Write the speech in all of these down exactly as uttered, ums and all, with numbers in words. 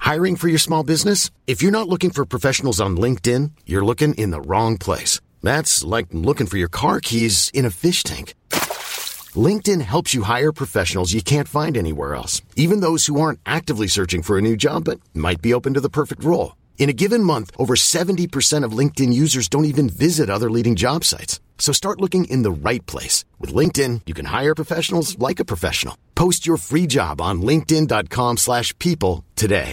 Hiring for your small business? If you're not looking for professionals on LinkedIn, you're looking in the wrong place. That's like looking for your car keys in a fish tank. LinkedIn helps you hire professionals you can't find anywhere else, even those who aren't actively searching for a new job but might be open to the perfect role. In a given month, over seventy percent of LinkedIn users don't even visit other leading job sites. So start looking in the right place. With LinkedIn, you can hire professionals like a professional. Post your free job on linkedin.com slash people today.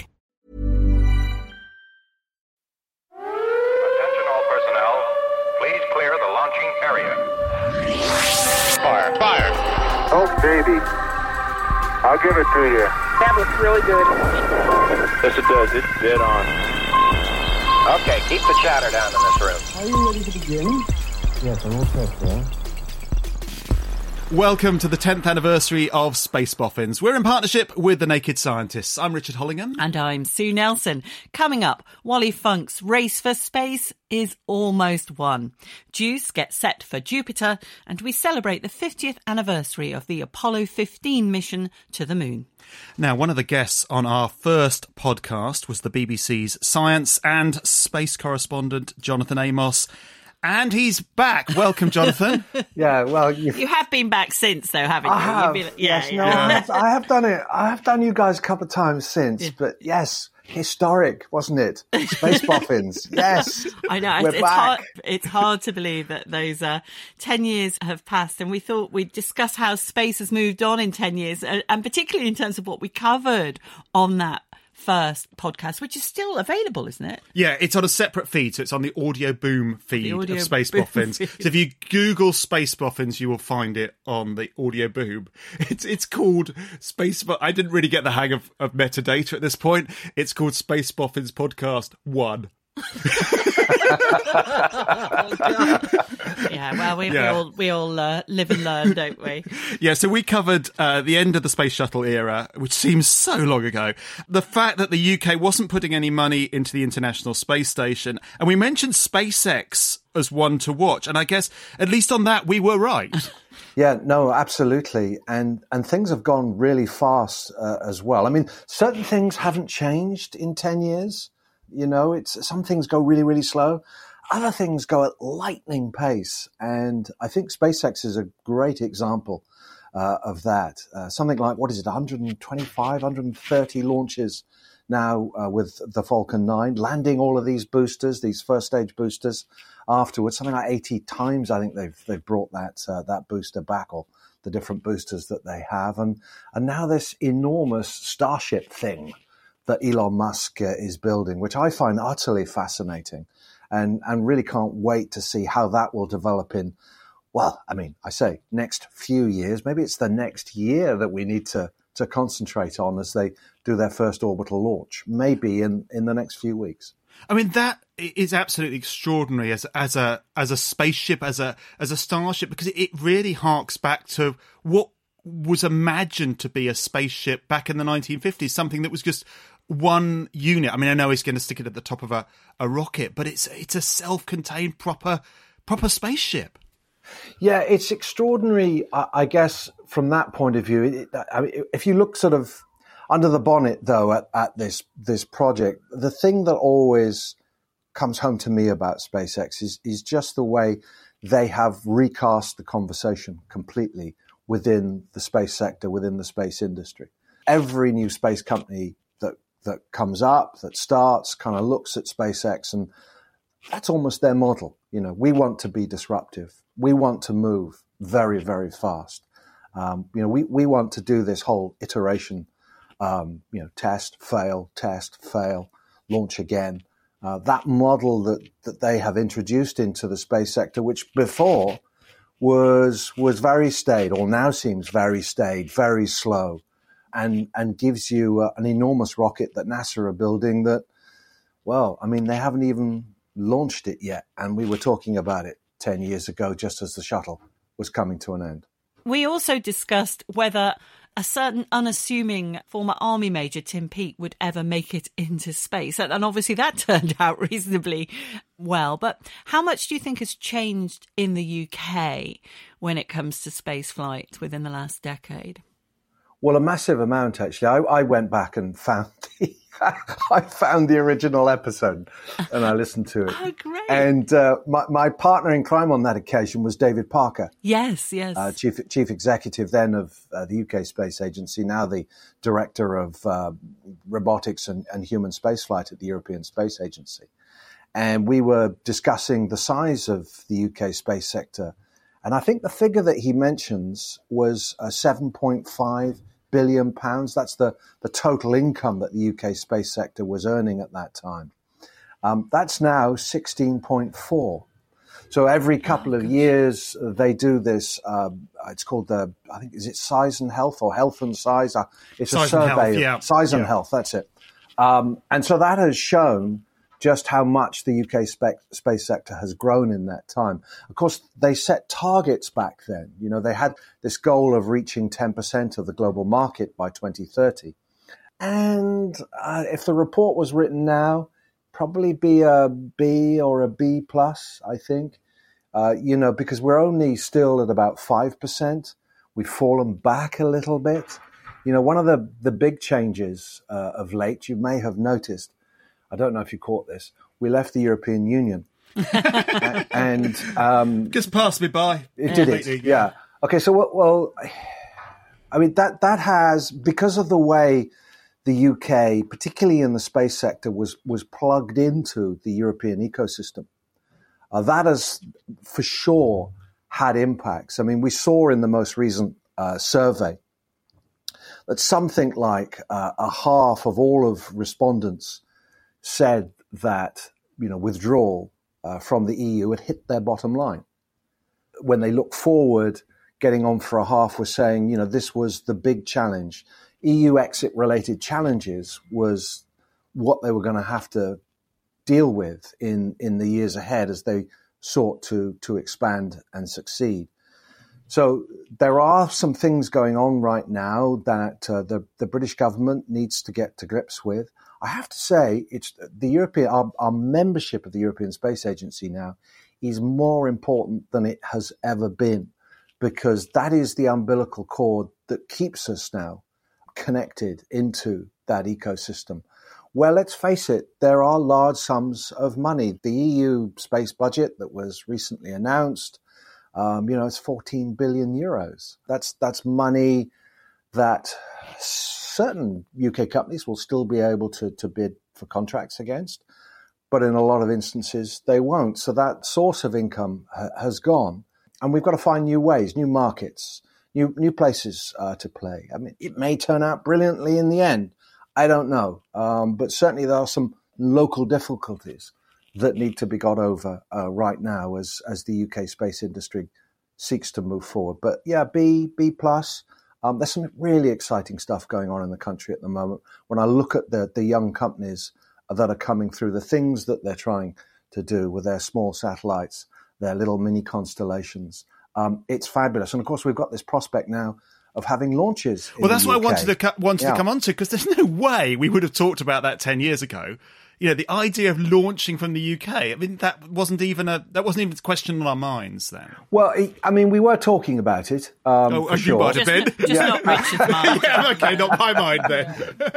Attention all personnel. Please clear the launching area. Fire. Fire. Oh, baby. I'll give it to you. That looks really good. Yes, it does. It's dead on. Okay, keep the chatter down in this room. Are you ready to begin? Yes, I'm all set, sir. Welcome to the tenth anniversary of Space Boffins. We're in partnership with The Naked Scientists. I'm Richard Hollingham. And I'm Sue Nelson. Coming up, Wally Funk's Race for Space is almost won. Juice gets set for Jupiter, and we celebrate the fiftieth anniversary of the Apollo fifteen mission to the moon. Now, one of the guests on our first podcast was the B B C's science and space correspondent, Jonathan Amos. And he's back. Welcome, Jonathan. Yeah, well... You've... You have been back since, though, haven't you? I have. Been... Yeah, yes, yeah. no, I have, I have done it. I have done you guys a couple of times since, yeah. But yes... Historic, wasn't it? Space Boffins, yes. I know. We're it's, back. hard, it's hard to believe that those uh, ten years have passed, and we thought we'd discuss how space has moved on in ten years, and, and particularly in terms of what we covered on that first podcast, which is still available, isn't it? Yeah, it's on a separate feed, so it's on the Audio Boom feed Audio of Space Boom Boffins. feed. So if you Google Space Boffins, you will find it on the Audio Boom. It's it's called Space. Bo- I didn't really get the hang of, of metadata at this point. It's called Space Boffins Podcast One. Yeah, well, we, Yeah. we all we all uh, live and learn, don't we? Yeah, so we covered uh, the end of the space shuttle era, which seems so long ago. The fact that the U K wasn't putting any money into the International Space Station. And we mentioned SpaceX as one to watch. And I guess, at least on that, we were right. Yeah, no, absolutely. And and things have gone really fast uh, as well. I mean, certain things haven't changed in ten years. You know, it's some things go really, really slow. Other things go at lightning pace. And I think SpaceX is a great example uh, of that. Uh, something like, what is it, one twenty-five, one thirty launches now uh, with the Falcon nine, landing all of these boosters, these first stage boosters afterwards. Something like eighty times, I think they've they've brought that uh, that booster back, or the different boosters that they have. And, and now this enormous Starship thing that Elon Musk uh, is building, which I find utterly fascinating, and, and really can't wait to see how that will develop in, well, I mean, I say next few years. Maybe it's the next year that we need to, to concentrate on as they do their first orbital launch, maybe in, in the next few weeks. I mean, that is absolutely extraordinary as as a as a spaceship, as a as a starship, because it really harks back to what was imagined to be a spaceship back in the nineteen fifties, something that was just one unit. I mean, I know he's going to stick it at the top of a, a rocket, but it's it's a self-contained proper proper spaceship. Yeah, it's extraordinary, I, I guess, from that point of view. It, I mean, if you look sort of under the bonnet, though, at, at this this project, the thing that always comes home to me about SpaceX is is just the way they have recast the conversation completely within the space sector, within the space industry. Every new space company that that comes up, that starts, kind of looks at SpaceX, and that's almost their model. You know, we want to be disruptive. We want to move very, very fast. Um, you know, we, we want to do this whole iteration, um, you know, test, fail, test, fail, launch again. Uh, that model that, that they have introduced into the space sector, which before was was very staid, or now seems very staid, very slow, and and gives you uh, an enormous rocket that NASA are building that, well, I mean, they haven't even launched it yet. And we were talking about it ten years ago, just as the shuttle was coming to an end. We also discussed whether a certain unassuming former army major, Tim Peake, would ever make it into space. And obviously that turned out reasonably well. But how much do you think has changed in the U K when it comes to space flight within the last decade? Well, a massive amount, actually. I, I went back and found the, I found the original episode and I listened to it. Oh, great. And uh, my, my partner in crime on that occasion was David Parker. Yes, yes. Uh, chief, chief executive then of uh, the U K Space Agency, now the director of uh, robotics and, and human spaceflight at the European Space Agency. And we were discussing the size of the U K space sector. And I think the figure that he mentions was uh, seven point five billion pounds. That's the, the total income that the U K space sector was earning at that time. Um, that's now sixteen point four. So every couple of years uh, they do this. Uh, it's called the, I think, is it Size and Health or Health and Size? Uh, it's Size a and survey Health, yeah. of Size and Yeah. Health. That's it. Um, and so that has shown just how much the U K spe- space sector has grown in that time. Of course, they set targets back then. You know, they had this goal of reaching ten percent of the global market by twenty thirty. And uh, if the report was written now, probably be a B or a B plus, I think. Uh, you know, because we're only still at about five percent. We've fallen back a little bit. You know, one of the, the big changes uh, of late, you may have noticed, I don't know if you caught this, we left the European Union. and, and um, Just passed me by. it did it, Completely, yeah. Okay, so, well, well, I mean, that, that has, because of the way the U K, particularly in the space sector, was, was plugged into the European ecosystem, uh, that has for sure had impacts. I mean, we saw in the most recent uh, survey that something like uh, a half of all of respondents said that, you know, withdrawal uh, from the E U had hit their bottom line. When they look forward, getting on for a half was saying, you know, this was the big challenge. E U exit-related challenges was what they were going to have to deal with in, in the years ahead as they sought to to expand and succeed. So there are some things going on right now that uh, the, the British government needs to get to grips with. I have to say, it's the European our, our membership of the European Space Agency now is more important than it has ever been, because that is the umbilical cord that keeps us now connected into that ecosystem. Well, let's face it, there are large sums of money. The E U space budget that was recently announced, um, you know, it's fourteen billion euros. That's that's money that certain U K companies will still be able to, to bid for contracts against, but in a lot of instances they won't. So that source of income ha- has gone, and we've got to find new ways, new markets, new new places uh, to play. I mean, it may turn out brilliantly in the end. I don't know, um, but certainly there are some local difficulties that need to be got over uh, right now as as the U K space industry seeks to move forward. But yeah, B B plus. Um, there's some really exciting stuff going on in the country at the moment. When I look at the the young companies that are coming through, the things that they're trying to do with their small satellites, their little mini constellations, um, it's fabulous. And of course, we've got this prospect now of having launches. Well, that's in what the I U K. wanted to cu- wanted Yeah. to come on to, because there's no way we would have talked about that ten years ago. You know, the idea of launching from the U K. I mean, that wasn't even a that wasn't even a question on our minds then. Well, I mean, we were talking about it. Um, Oh, for you sure. might have Just, been. just not Richard's mind. Yeah, okay, not my mind then.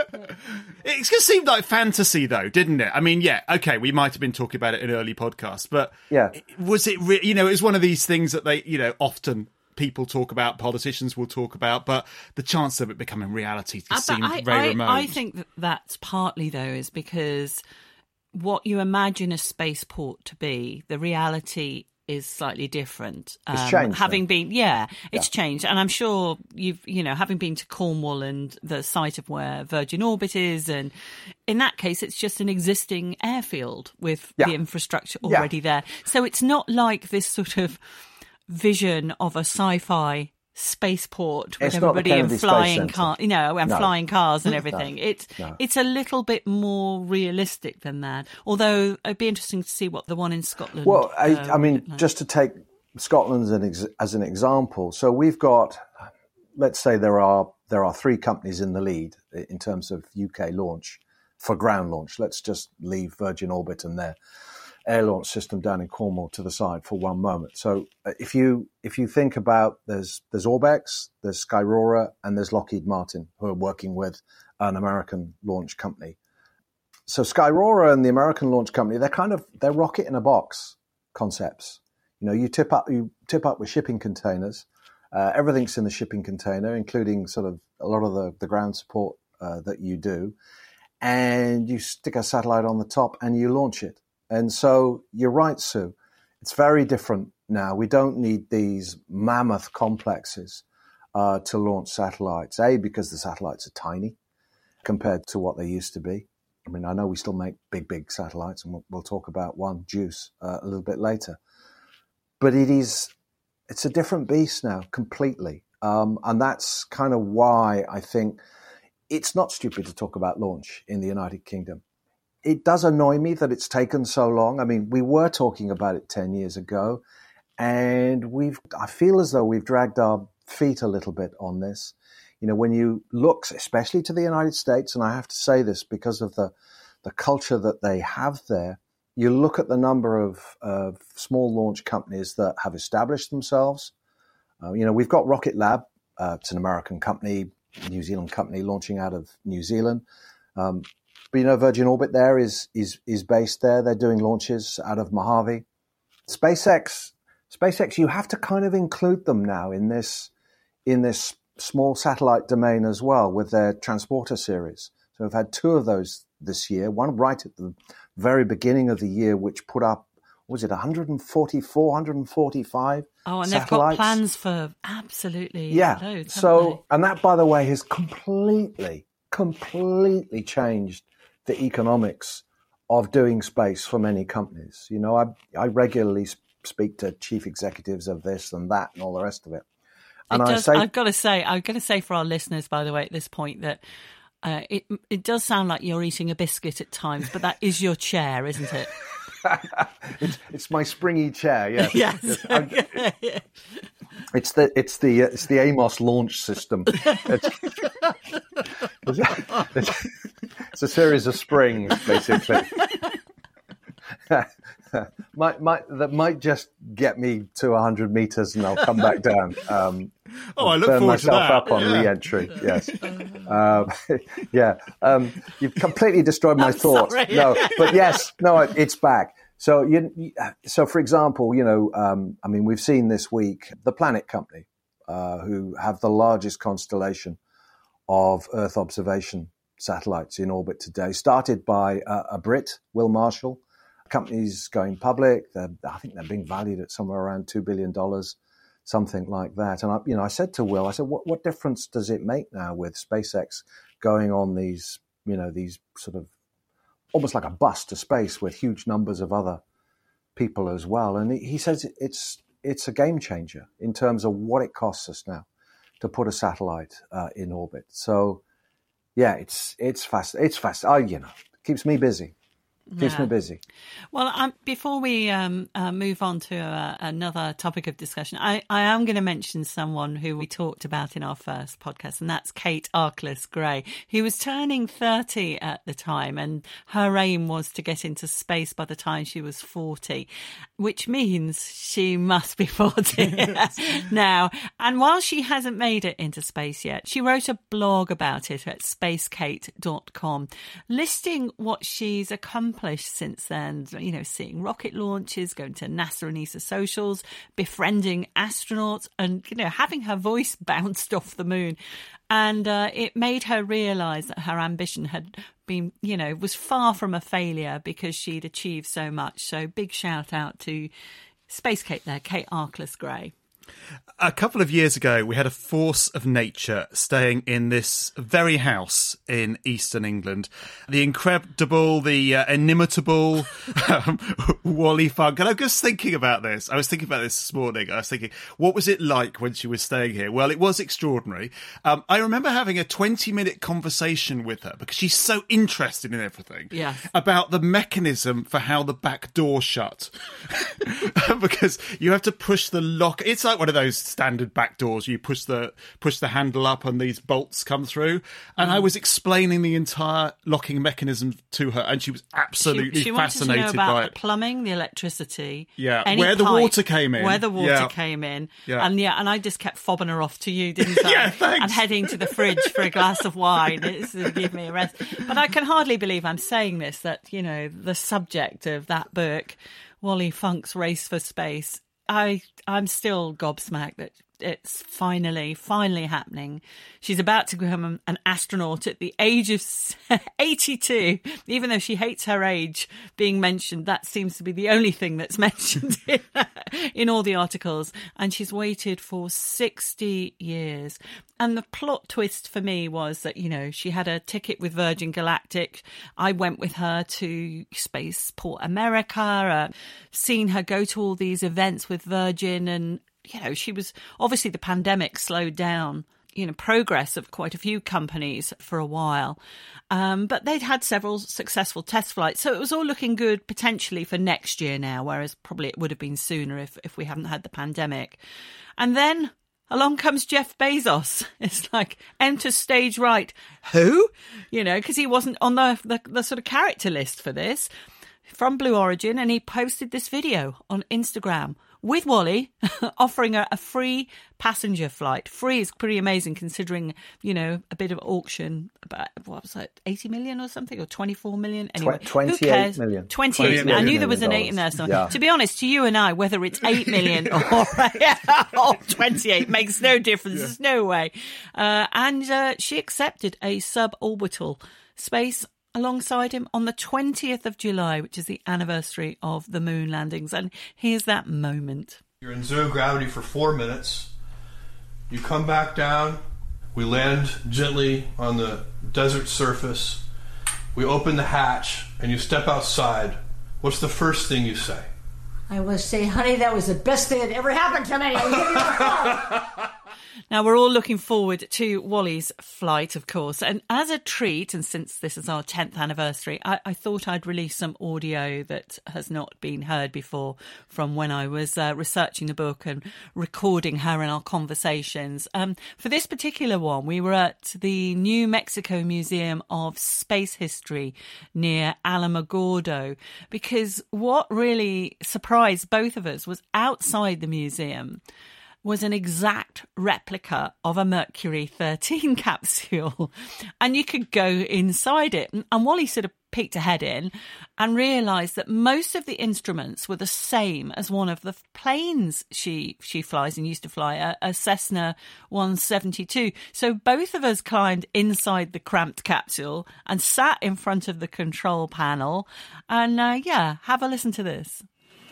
It just seemed like fantasy, though, didn't it? I mean, yeah, okay, we might have been talking about it in early podcasts, but Yeah. was it? Re- you know, it was one of these things that they, you know, often people talk about, politicians will talk about, but the chance of it becoming reality Uh, seemed but I, very I, remote. I think that that's partly, though, is because what you imagine a spaceport to be, the reality is slightly different. It's changed, having though. been, yeah, it's changed, and I'm sure you've, you know, having been to Cornwall and the site of where Virgin Orbit is, and in that case, it's just an existing airfield with Yeah. the infrastructure Yeah. already there. So it's not like this sort of vision of a sci-fi spaceport with It's not the everybody in Kennedy Space flying Centre. car, you know, and No. flying cars and everything. It's No. it's a little bit more realistic than that. Although it'd be interesting to see what the one in Scotland. Well, I, uh, I mean, would look like. just to take Scotland as an, ex- as an example, so we've got, let's say there are there are three companies in the lead in terms of U K launch for ground launch. Let's just leave Virgin Orbit and their air launch system down in Cornwall to the side for one moment. So uh, if you if you think about there's there's Orbex, there's Skyrora, and there's Lockheed Martin, who are working with an American launch company. So Skyrora and the American launch company, they're kind of they're rocket in a box concepts. You know, you tip up you tip up with shipping containers. Uh, everything's in the shipping container, including sort of a lot of the, the ground support uh, that you do. And you stick a satellite on the top and you launch it. And so you're right, Sue. It's very different now. We don't need these mammoth complexes uh, to launch satellites. A, because the satellites are tiny compared to what they used to be. I mean, I know we still make big, big satellites, and we'll, we'll talk about one, JUICE, uh, a little bit later. But it is, it's a different beast now, completely. Um, and that's kind of why I think it's not stupid to talk about launch in the United Kingdom. It does annoy me that it's taken so long. I mean, we were talking about it ten years ago, and we've, I feel as though we've dragged our feet a little bit on this. You know, when you look, especially to the United States, and I have to say this because of the, the culture that they have there, you look at the number of, of small launch companies that have established themselves. Uh, you know, we've got Rocket Lab. Uh, it's an American company, New Zealand company launching out of New Zealand. Um, but, you know, Virgin Orbit there is, is, is based there. They're doing launches out of Mojave. SpaceX, SpaceX, you have to kind of include them now in this, in this small satellite domain as well with their transporter series. So we've had two of those this year, one right at the very beginning of the year, which put up, was it one hundred forty-four, one hundred forty-five Oh, and satellites. They've got plans for absolutely yeah. loads, So, and that, by the way, has completely, completely changed the economics of doing space for many companies. You know, I, I regularly speak to chief executives of this and that and all the rest of it. And It I does, say, I've got to say, I've got to say for our listeners, by the way, at this point, that uh, it it does sound like you're eating a biscuit at times, but that is your chair, isn't it? it's, it's my springy chair. Yes, Yes. yes. I'm- it- it's the it's the it's the Amos launch system. It's, it's, it's a series of springs, basically. might might that might just get me to one hundred meters, and I'll come back down. Um, Oh, I look burn forward to myself that. up on Yeah. re-entry. Yes, um, yeah. Um, you've completely destroyed my I'm thoughts. sorry. No, but yes, no, it's back. So you, you so for example, you know, um, I mean, we've seen this week the Planet Company, uh, who have the largest constellation of Earth observation satellites in orbit today, started by uh, a Brit, Will Marshall. Companies going public. They're, I think they're being valued at somewhere around two billion dollars. Something like that. And I, you know, I said to Will, I said, what, what difference does it make now with SpaceX going on these, you know, these sort of almost like a bus to space with huge numbers of other people as well? And he, he says it's it's a game changer in terms of what it costs us now to put a satellite uh, in orbit. So, yeah, it's it's fast. It's fast. I, you know, it keeps me busy. Keeps Yeah. me busy. Well, um, before we um, uh, move on to uh, another topic of discussion, I, I am going to mention someone who we talked about in our first podcast, and that's Kate Arkless-Gray, who was turning thirty at the time, and her aim was to get into space by the time she was forty, which means she must be forty now. And while she hasn't made it into space yet, she wrote a blog about it at space kate dot com, listing what she's accomplished since then, you know, seeing rocket launches, going to NASA and E S A socials, befriending astronauts, and, you know, having her voice bounced off the moon. And uh, it made her realise that her ambition had been, you know, was far from a failure because she'd achieved so much. So big shout out to Space Kate there, Kate Arkless-Gray. A couple of years ago, we had a force of nature staying in this very house in eastern England. The incredible, the uh, inimitable um, Wally Funk. And I'm just thinking about this. I was thinking about this this morning. I was thinking, what was it like when she was staying here? Well, it was extraordinary. Um, I remember having a twenty-minute conversation with her because she's so interested in everything. Yes. About the mechanism for how the back door shut. Because you have to push the lock. It's like like one of those standard back doors. You push the push the handle up and these bolts come through. And mm. I was explaining the entire locking mechanism to her, and she was absolutely she, she fascinated wanted to know about by the it. Plumbing, the electricity, yeah, any where the pipe, water came in, where the water yeah. came in, yeah. and yeah, and I just kept fobbing her off to you, didn't I? yeah, thanks. And heading to the fridge for a glass of wine. It's to give me a rest. But I can hardly believe I'm saying this, that, you know, the subject of that book, Wally Funk's Race for Space, I, I'm still gobsmacked that it's finally, finally happening. She's about to become an astronaut at the age of eighty-two. Even though she hates her age being mentioned, that seems to be the only thing that's mentioned in, in all the articles. And she's waited for sixty years. And the plot twist for me was that, you know, she had a ticket with Virgin Galactic. I went with her to Spaceport America, uh, seen her go to all these events with Virgin, and you know, she was obviously the pandemic slowed down, you know, progress of quite a few companies for a while. Um, but they'd had several successful test flights. So it was all looking good potentially for next year now, whereas probably it would have been sooner if, if we hadn't had the pandemic. And then along comes Jeff Bezos. It's like, enter stage right. Who? You know, because he wasn't on the, the, the sort of character list for this, from Blue Origin. And he posted this video on Instagram with Wally, offering her a free passenger flight. Free is pretty amazing considering, you know, a bit of auction, about, what was it, eighty million or something, or twenty-four million? Anyway, twenty-eight million. twenty-eight million. I knew there was an eight in there somewhere. Yeah. To be honest, to you and I, whether it's eight million or, or twenty-eight makes no difference. Yeah. There's no way. Uh, and uh, she accepted a suborbital space alongside him on the twentieth of July, which is the anniversary of the moon landings. And here's that moment. You're in zero gravity for four minutes. You come back down. We land gently on the desert surface. We open the hatch and you step outside. What's the first thing you say? I will say, honey, that was the best thing that ever happened to me. I'll give you a call. Now, we're all looking forward to Wally's flight, of course. And as a treat, and since this is our tenth anniversary, I, I thought I'd release some audio that has not been heard before from when I was uh, researching the book and recording her in our conversations. Um, for this particular one, we were at the New Mexico Museum of Space History near Alamogordo, because what really surprised both of us was outside the museum was an exact replica of a Mercury thirteen capsule. And you could go inside it. And Wally sort of peeked her head in and realised that most of the instruments were the same as one of the planes she she flies and used to fly, a, a Cessna one seventy-two. So both of us climbed inside the cramped capsule and sat in front of the control panel. And uh, yeah, have a listen to this.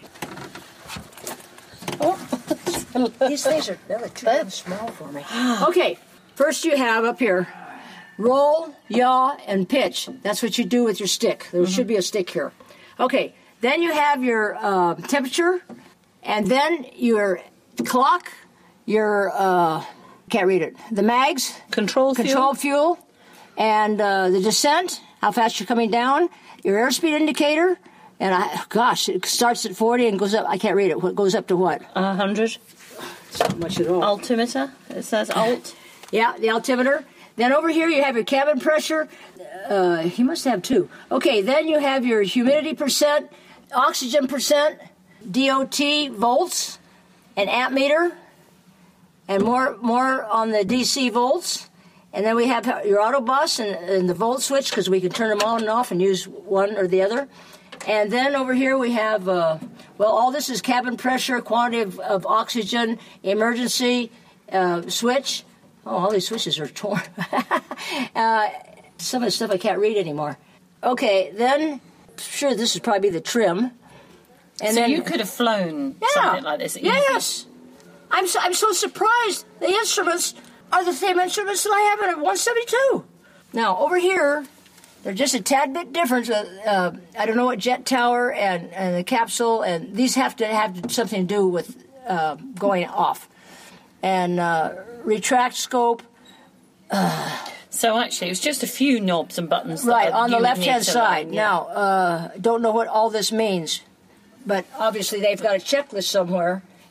Oh. These things are they're too damn small for me. Okay, first you have up here, roll, yaw, and pitch. That's what you do with your stick. There mm-hmm. should be a stick here. Okay, then you have your uh, temperature, and then your clock, your, uh, can't read it, the mags. Control fuel. Control fuel, and uh, the descent, how fast you're coming down, your airspeed indicator, and I, gosh, it starts at forty and goes up, I can't read it, what goes up to what? one hundred. Not much at all. Altimeter. It says alt. Yeah, the altimeter. Then over here you have your cabin pressure. Uh, you must have two. Okay, then you have your humidity percent, oxygen percent, D O T volts, an amp meter, and more more on the D C volts. And then we have your auto bus and, and the volt switch, because we can turn them on and off and use one or the other. And then over here we have, uh, well, all this is cabin pressure, quantity of, of oxygen, emergency uh, switch. Oh, all these switches are torn. uh, some of the stuff I can't read anymore. Okay, then, sure, this would probably be the trim. And so then, you could have flown yeah, something like this. Yes. I'm so, I'm so surprised. The instruments are the same instruments that I have in a one seventy-two. Now, over here, they're just a tad bit different. Uh, uh, I don't know what jet tower and, and the capsule, and these have to have something to do with uh, going off. And uh, retract scope. Uh, so actually, it was just a few knobs and buttons. That right, on the left-hand side. Learn, yeah. Now, uh, don't know what all this means, but obviously they've got a checklist somewhere,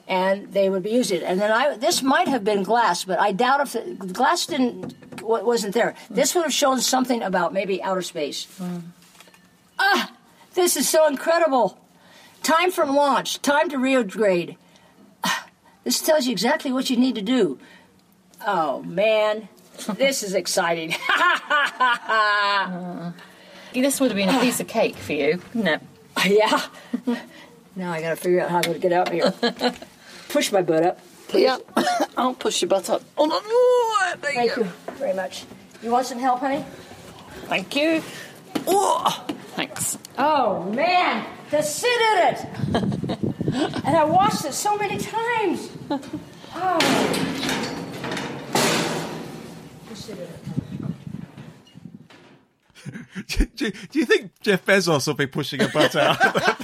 and they would be using it. And then I, this might have been glass, but I doubt if the, the glass didn't wasn't there. This would have shown something about maybe outer space. Mm. Ah, this is so incredible. Time for launch. Time to retrograde. Ah, this tells you exactly what you need to do. Oh man, this is exciting. uh, this would have been a piece of cake for you, wouldn't it? Yeah. Now I got to figure out how to get out here. Push my butt up, please. Yeah, I'll push your butt up. Oh, no, no, there Thank you you very much. You want some help, honey? Thank you. Oh, thanks. Oh, man, to sit in it. And I watched it so many times. Oh. Just sit in it. Do, do, do you think Jeff Bezos will be pushing a butt out?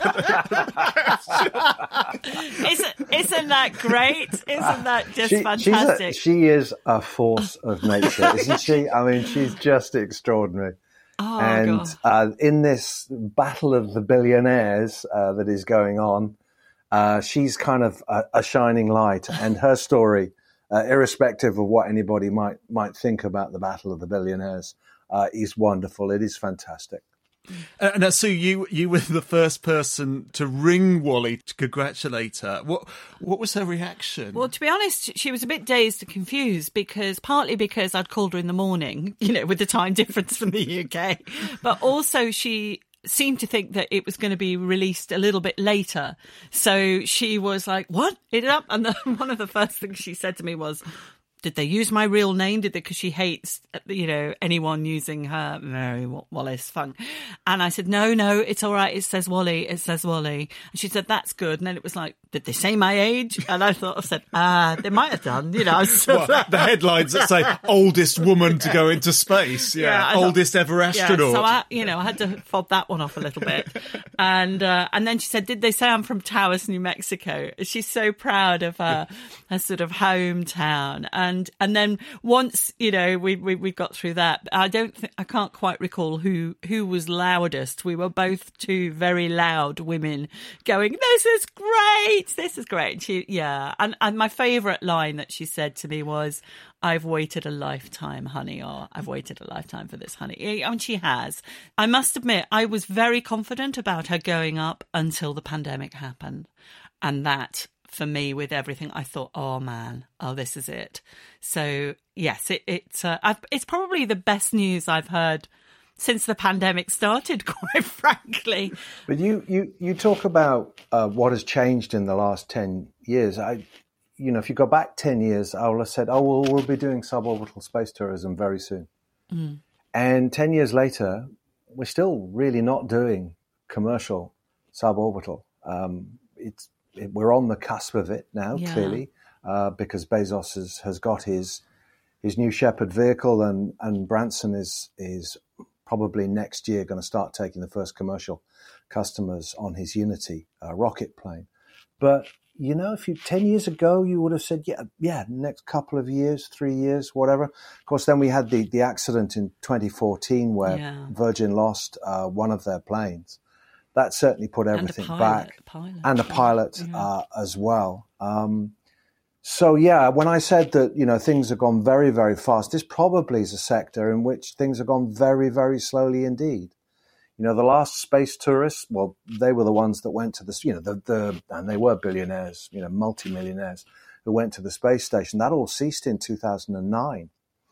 isn't, isn't that great? Isn't that just she, fantastic? A, she is a force of nature, isn't she? I mean, she's just extraordinary. Oh, and God. Uh, in this battle of the billionaires uh, that is going on, uh, she's kind of a, a shining light. And her story, uh, irrespective of what anybody might might think about the battle of the billionaires, Uh, is wonderful. It is fantastic. Uh, now, Sue, you you were the first person to ring Wally to congratulate her. What what was her reaction? Well, to be honest, she was a bit dazed and confused because partly because I'd called her in the morning, you know, with the time difference from the U K, but also she seemed to think that it was going to be released a little bit later. So she was like, "What? Hit it up!" And the, one of the first things she said to me was, did they use my real name? Did they? Because she hates, you know, anyone using her Mary Wallace Funk. And I said, no, no, it's all right. It says Wally. It says Wally. And she said, that's good. And then it was like, did they say my age? And I thought, I said, ah, they might have done, you know. So well, the headlines that say oldest woman to go into space. Yeah. yeah oldest thought, ever astronaut. Yeah, so I, you know, I had to fob that one off a little bit. And, uh, and then she said, did they say I'm from Taos, New Mexico? She's so proud of her, her sort of hometown. And And and then once, you know, we, we we got through that, I don't think, I can't quite recall who who was loudest. We were both two very loud women going, this is great, this is great. She, yeah, and, and my favourite line that she said to me was, I've waited a lifetime, honey, or I've waited a lifetime for this, honey. And she has. I must admit, I was very confident about her going up until the pandemic happened. And that, for me, with everything, I thought, oh man, oh, this is it. So yes, it, it uh, I've, it's probably the best news I've heard since the pandemic started, quite frankly. But you, you, you talk about uh, what has changed in the last ten years. I, you know, if you go back ten years, I would have said, oh, well, we'll be doing suborbital space tourism very soon. Mm. And ten years later, we're still really not doing commercial suborbital. Um, it's We're on the cusp of it now, yeah. clearly, uh, because Bezos has, has got his his new Shepard vehicle, and, and Branson is is probably next year going to start taking the first commercial customers on his Unity uh, rocket plane. But, you know, if you ten years ago, you would have said, yeah, yeah, next couple of years, three years, whatever. Of course, then we had the, the accident in twenty fourteen where yeah. Virgin lost uh, one of their planes. That certainly put everything and back. Pilot, and a pilot yeah. uh, as well. Um, so, yeah, when I said that, you know, things have gone very, very fast, this probably is a sector in which things have gone very, very slowly indeed. You know, the last space tourists, well, they were the ones that went to the, you know, the, the and they were billionaires, you know, multimillionaires who went to the space station. That all ceased in two thousand nine,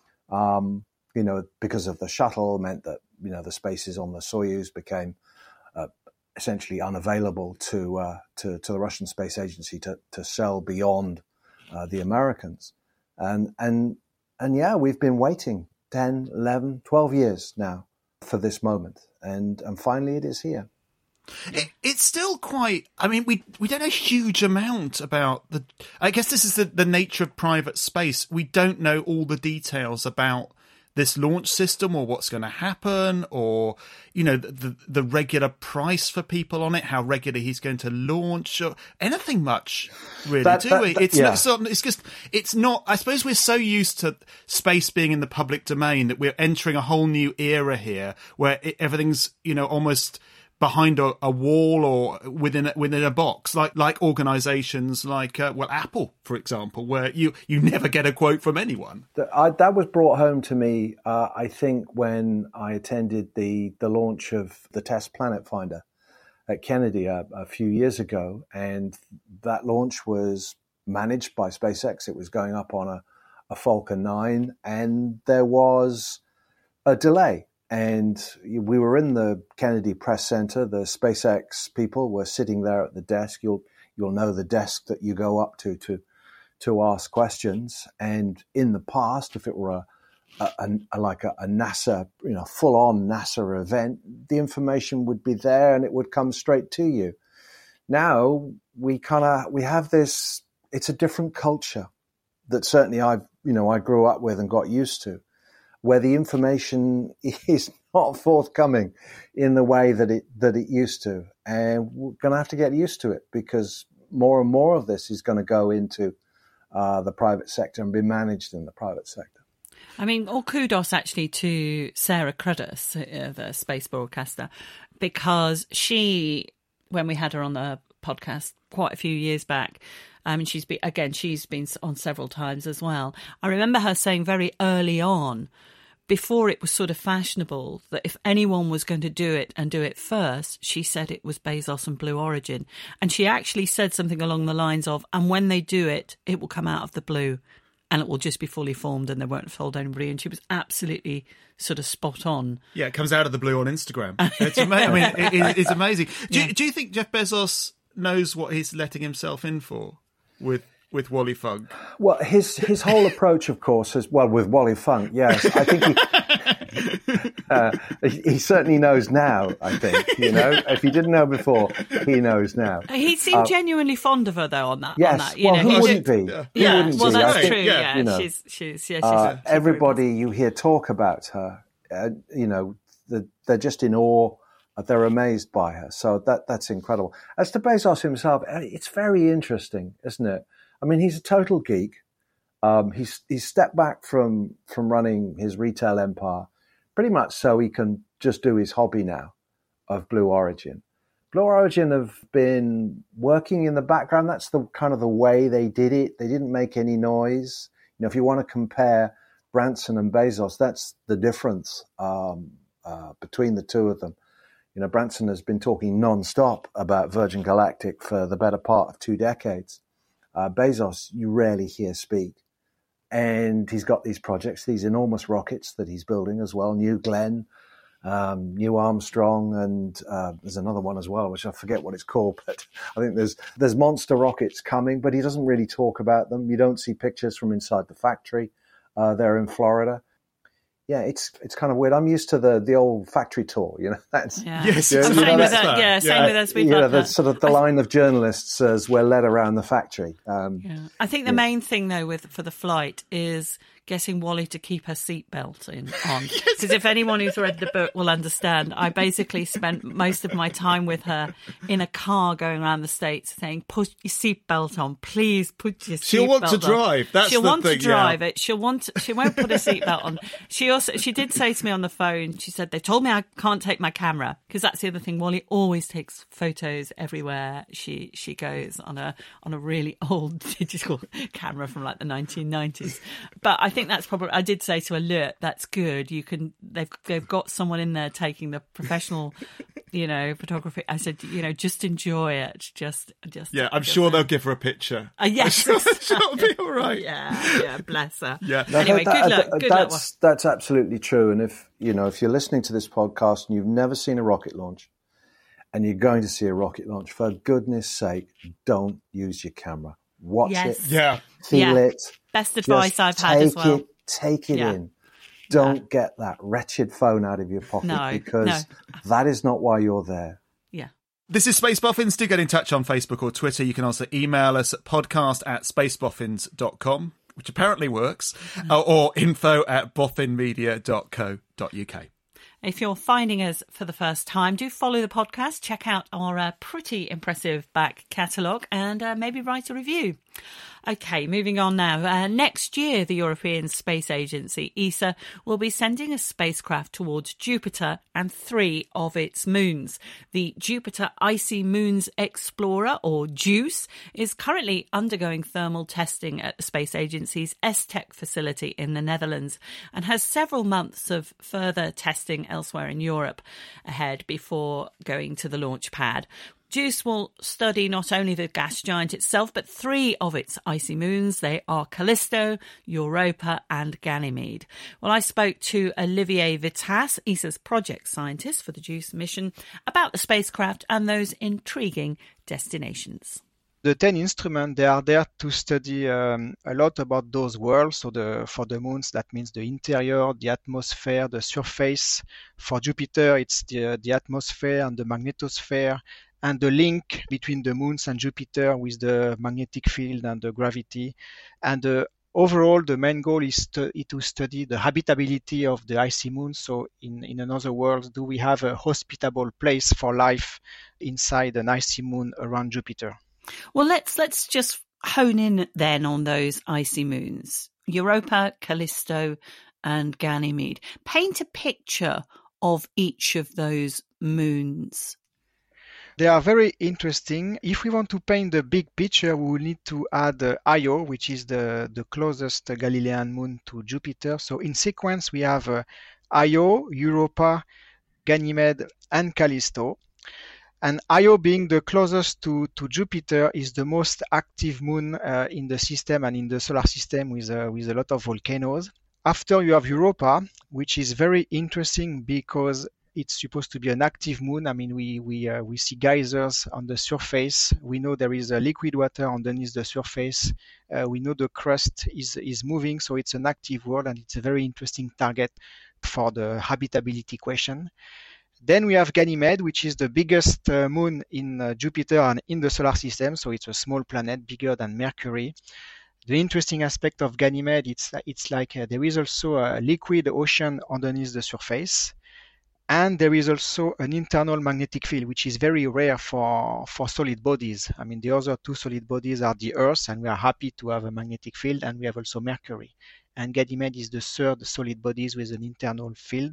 um, you know, because of the shuttle meant that, you know, the spaces on the Soyuz became uh, essentially unavailable to, uh, to to the Russian Space Agency to, to sell beyond uh, the Americans. And, and, and yeah, we've been waiting ten, eleven, twelve years now for this moment. And, and finally it is here. It, it's still quite, I mean, we we don't know a huge amount about the, I guess this is the, the nature of private space. We don't know all the details about this launch system or what's going to happen, or, you know, the, the the regular price for people on it, how regularly he's going to launch, or anything much, really, that, do that, we? that, It's, yeah. not, it's not, it's just, it's not, I suppose we're so used to space being in the public domain that we're entering a whole new era here where it, everything's, you know, almost behind a, a wall or within a, within a box, like like organisations like uh, well Apple, for example, where you you never get a quote from anyone. I, that was brought home to me, uh, I think, when I attended the the launch of the Test Planet Finder at Kennedy a, a few years ago, and that launch was managed by SpaceX. It was going up on a, a Falcon nine, and there was a delay. And we were in the Kennedy Press Center. The SpaceX people were sitting there at the desk. You'll you'll know the desk that you go up to to to ask questions. And in the past, if it were a, a, a like a, a NASA, you know, full on NASA event, the information would be there and it would come straight to you. Now we kind of we have this. It's a different culture that certainly I've you know I grew up with and got used to, where the information is not forthcoming in the way that it that it used to. And we're going to have to get used to it, because more and more of this is going to go into uh, the private sector and be managed in the private sector. I mean, all kudos actually to Sarah Cruddas, uh, the space broadcaster, because she, when we had her on the podcast quite a few years back, Um, and she's been, again, she's been on several times as well. I remember her saying very early on, before it was sort of fashionable, that if anyone was going to do it and do it first, she said it was Bezos and Blue Origin. And she actually said something along the lines of, and when they do it, it will come out of the blue and it will just be fully formed and they won't have told anybody. And she was absolutely sort of spot on. Yeah, it comes out of the blue on Instagram. It's amazing. I mean, it, it, it's amazing. Do, yeah. do you think Jeff Bezos knows what he's letting himself in for with with Wally Funk? Well, his his whole approach, of course, is, well, with Wally Funk, yes. I think he, uh, he certainly knows now, I think, you know. If he didn't know before, he knows now. He seemed uh, genuinely fond of her, though, on that. Yes, on that. You well, know, who he wouldn't did, be? Yeah, Who yeah. wouldn't well, be? that's I think, true, yeah. yeah. You know, she's, she's, yeah, she's, uh, she's everybody you hear talk about her, uh, you know, the, they're just in awe. They're amazed by her. So that that's incredible. As to Bezos himself, it's very interesting, isn't it? I mean, he's a total geek. Um, he's he's stepped back from from running his retail empire, pretty much so he can just do his hobby now of Blue Origin. Blue Origin have been working in the background. That's the kind of the way they did it. They didn't make any noise. You know, if you want to compare Branson and Bezos, that's the difference um, uh, between the two of them. You know, Branson has been talking non-stop about Virgin Galactic for the better part of two decades. Uh, Bezos, you rarely hear speak. And he's got these projects, these enormous rockets that he's building as well. New Glenn, um, New Armstrong, and uh, there's another one as well, which I forget what it's called. But I think there's there's monster rockets coming, but he doesn't really talk about them. You don't see pictures from inside the factory. Uh, they're in Florida. Yeah, it's it's kind of weird. I'm used to the, the old factory tour, you know. That's yeah. yes, you know, same you know, with that's, that. Yeah, same uh, with us. We you know, love the that. sort of the line of journalists as we're led around the factory. Um, Yeah. I think the yeah. main thing, though, with for the flight is getting Wally to keep her seatbelt in on. Because if anyone who's read the book will understand, I basically spent most of my time with her in a car going around the States saying, put your seatbelt on, please put your seatbelt on. She'll want to drive. That's She'll the want thing, to drive yeah. it. She'll want to, she won't put a seatbelt on. She also, she did say to me on the phone, she said, they told me I can't take my camera. Because that's the other thing. Wally always takes photos everywhere she she goes on a on a really old digital camera from like the nineteen nineties. But I think that's probably, I did say to her, look, that's good. You can, they've they've got someone in there taking the professional, you know, photography. I said, you know, just enjoy it. Just, just. Yeah, I'm just, sure they'll give her a picture. Uh, yes. I'm sure, sure it'll be all right. Yeah, yeah, bless her. Yeah. No, Anyway, that- good luck. that- Good luck. that's that's absolutely true. And if you know, if you're listening to this podcast and you've never seen a rocket launch, and you're going to see a rocket launch, for goodness sake, don't use your camera. Watch Yes. it, Yeah. feel Yeah. it. Best advice Just I've had as take well. It, take it Yeah. in. Don't get that wretched phone out of your pocket, No, because no. that is not why you're there. Yeah. This is Space Boffins. Do get in touch on Facebook or Twitter. You can also email us at podcast at spaceboffins dot com, which apparently works, uh, or info at boffinmedia dot co dot uk. If you're finding us for the first time, do follow the podcast, check out our uh, pretty impressive back catalogue, and uh, maybe write a review. Okay, moving on now. Uh, next year, the European Space Agency, E S A, will be sending a spacecraft towards Jupiter and three of its moons. The Jupiter Icy Moons Explorer, or JUICE, is currently undergoing thermal testing at the Space Agency's ESTEC facility in the Netherlands and has several months of further testing elsewhere in Europe ahead before going to the launch pad. JUICE will study not only the gas giant itself, but three of its icy moons. They are Callisto, Europa and Ganymede. Well, I spoke to Olivier Vitas, E S A's project scientist for the JUICE mission, about the spacecraft and those intriguing destinations. The ten instruments, they are there to study um, a lot about those worlds. So the, for the moons, that means the interior, the atmosphere, the surface. For Jupiter, it's the, the atmosphere and the magnetosphere, and the link between the moons and Jupiter with the magnetic field and the gravity. And uh, overall, the main goal is to, is to study the habitability of the icy moon. So in, in another world, do we have a hospitable place for life inside an icy moon around Jupiter? Well, let's let's just hone in then on those icy moons. Europa, Callisto and Ganymede. Paint a picture of each of those moons. They are very interesting. If we want to paint the big picture, we will need to add uh, Io, which is the, the closest Galilean moon to Jupiter. So in sequence, we have uh, Io, Europa, Ganymede, and Callisto. And Io, being the closest to, to Jupiter, is the most active moon uh, in the system and in the solar system with, uh, with a lot of volcanoes. After you have Europa, which is very interesting because it's supposed to be an active moon. I mean, we we uh, we see geysers on the surface. We know there is a liquid water underneath the surface. Uh, we know the crust is is moving, so it's an active world, and it's a very interesting target for the habitability question. Then we have Ganymede, which is the biggest uh, moon in uh, Jupiter and in the solar system. So it's a small planet, bigger than Mercury. The interesting aspect of Ganymede, it's it's like uh, there is also a liquid ocean underneath the surface. And there is also an internal magnetic field, which is very rare for, for solid bodies. I mean, the other two solid bodies are the Earth, and we are happy to have a magnetic field, and we have also Mercury. And Ganymede is the third solid bodies with an internal field.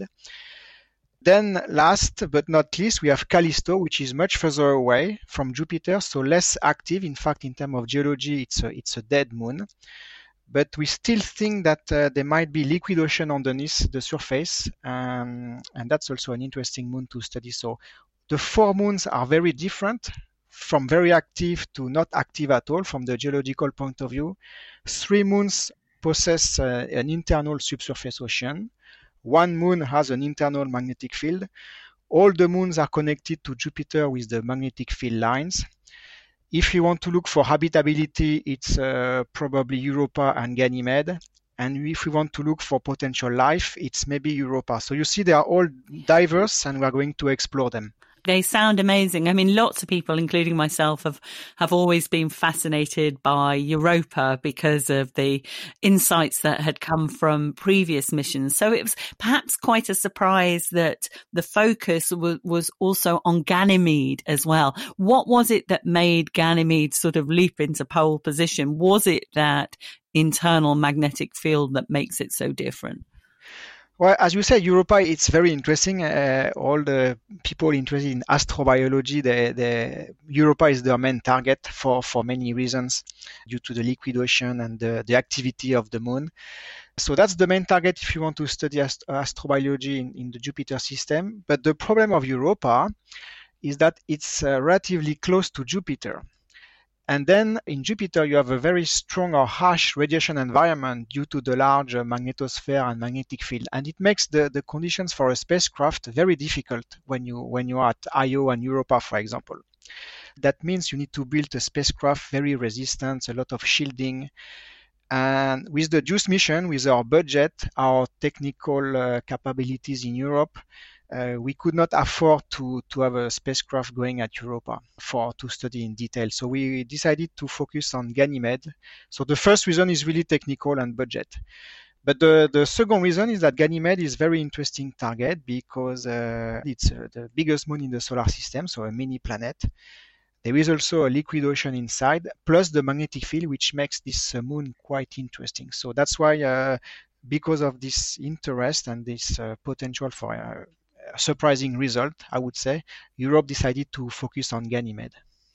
Then last but not least, we have Callisto, which is much further away from Jupiter, so less active. In fact, in terms of geology, it's a, it's a dead moon. But we still think that uh, there might be liquid ocean underneath the surface, um, and that's also an interesting moon to study. So the four moons are very different, from very active to not active at all from the geological point of view. Three moons possess uh, an internal subsurface ocean. One moon has an internal magnetic field. All the moons are connected to Jupiter with the magnetic field lines. If you want to look for habitability, it's uh, probably Europa and Ganymede. And if we want to look for potential life, it's maybe Europa. So you see, they are all diverse, and we are going to explore them. They sound amazing. I mean, lots of people, including myself, have, have always been fascinated by Europa because of the insights that had come from previous missions. So it was perhaps quite a surprise that the focus w- was also on Ganymede as well. What was it that made Ganymede sort of leap into pole position? Was it that internal magnetic field that makes it so different? Well, as you said, Europa, it's very interesting. Uh, all the people interested in astrobiology, they, they, Europa is their main target for, for many reasons, due to the liquid ocean and the, the activity of the moon. So that's the main target if you want to study ast- astrobiology in, in the Jupiter system. But the problem of Europa is that it's uh, relatively close to Jupiter. And then in Jupiter, you have a very strong or harsh radiation environment due to the large magnetosphere and magnetic field. And it makes the, the conditions for a spacecraft very difficult when you when you are at Io and Europa, for example. That means you need to build a spacecraft very resistant, a lot of shielding. And with the JUICE mission, with our budget, our technical uh, capabilities in Europe, Uh, we could not afford to, to have a spacecraft going at Europa for to study in detail. So we decided to focus on Ganymede. So the first reason is really technical and budget. But the, the second reason is that Ganymede is a very interesting target because uh, it's uh, the biggest moon in the solar system, so a mini planet. There is also a liquid ocean inside, plus the magnetic field, which makes this uh, moon quite interesting. So that's why, uh, because of this interest and this uh, potential for a, a surprising result, I would say, Europe decided to focus on Ganymede.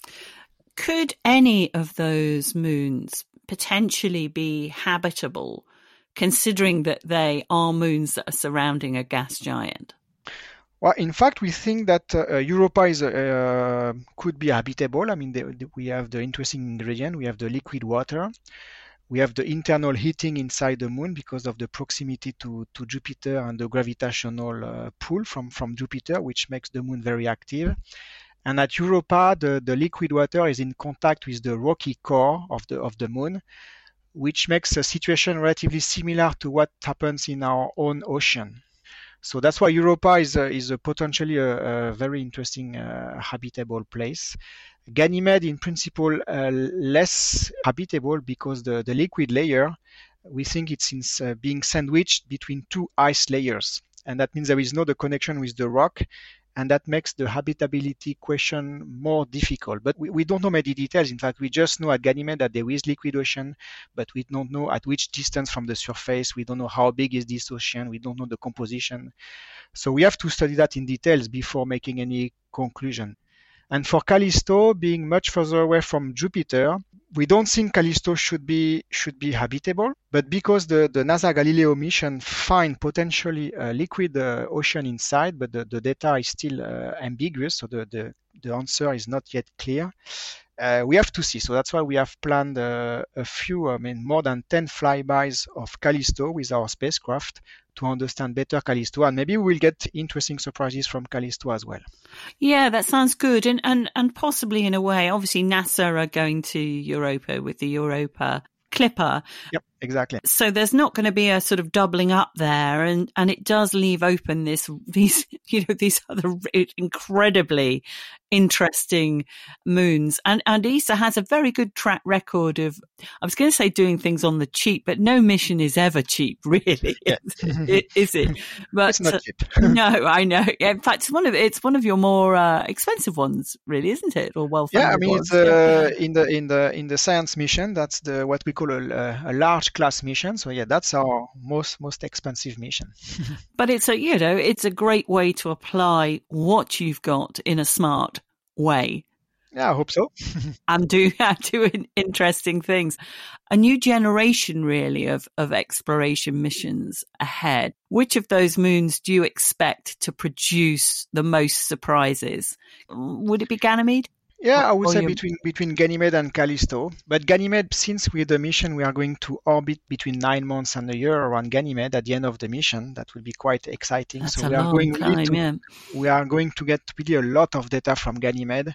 Could any of those moons potentially be habitable, considering that they are moons that are surrounding a gas giant? Well, in fact, we think that uh, Europa is uh, could be habitable. I mean, the, the, we have the interesting ingredient. We have the liquid water. We have the internal heating inside the moon because of the proximity to, to Jupiter and the gravitational uh, pull from, from Jupiter, which makes the moon very active. And at Europa, the, the liquid water is in contact with the rocky core of the of the moon, which makes a situation relatively similar to what happens in our own ocean. So that's why Europa is a, is a potentially a, a very interesting uh, habitable place. Ganymede, in principle, uh, less habitable because the, the liquid layer, we think it's in, uh, being sandwiched between two ice layers. And that means there is no the connection with the rock. And that makes the habitability question more difficult. But we, we don't know many details. In fact, we just know at Ganymede that there is liquid ocean, but we don't know at which distance from the surface. We don't know how big is this ocean. We don't know the composition. So we have to study that in details before making any conclusion. And for Callisto, being much further away from Jupiter, we don't think Callisto should be should be habitable. But because the, the NASA Galileo mission find potentially a liquid uh, ocean inside, but the, the data is still uh, ambiguous, so the, the, the answer is not yet clear. Uh, we have to see. So that's why we have planned uh, a few, I mean, more than ten flybys of Callisto with our spacecraft to understand better Callisto, and maybe we'll get interesting surprises from Callisto as well. Yeah, that sounds good. And, and, and possibly in a way, obviously NASA are going to Europa with the Europa Clipper. Yep, exactly. So there's not going to be a sort of doubling up there, and, and it does leave open this these you know these other incredibly interesting moons. And and E S A has a very good track record of, I was going to say doing things on the cheap, but no mission is ever cheap, really. Yeah. is, is it? But it's not cheap. no, I know. In fact, it's one of it's one of your more uh, expensive ones, really, isn't it? Or well funded Yeah, I mean, ones. it's uh, in the in the in the science mission. That's the what we call a, a large class mission. So yeah, that's our most most expensive mission. But it's a you know it's a great way to apply what you've got in a smart way. Yeah, I hope so. and do do interesting things. A new generation, really, of of exploration missions ahead. Which of those moons do you expect to produce the most surprises? Would it be Ganymede? Yeah, I would Or say you- between between Ganymede and Callisto. But Ganymede, since with the mission we are going to orbit between nine months and a year around Ganymede at the end of the mission, that will be quite exciting. That's so a we are long going really time, to, yeah. we are going to get really a lot of data from Ganymede.